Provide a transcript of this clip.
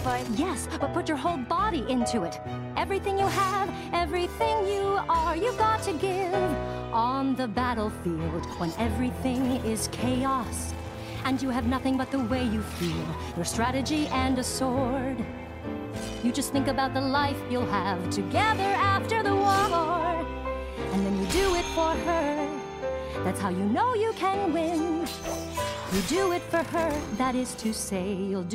fight? Yes, but put your whole body into it. Everything you have, everything you are, you've got to give. On the battlefield, when everything is chaos, and you have nothing but the way you feel, your strategy and a sword. You just think about the life you'll have together after the war. And then you do it for her. That's how you know you can win. You do it for her, that is to say, you'll do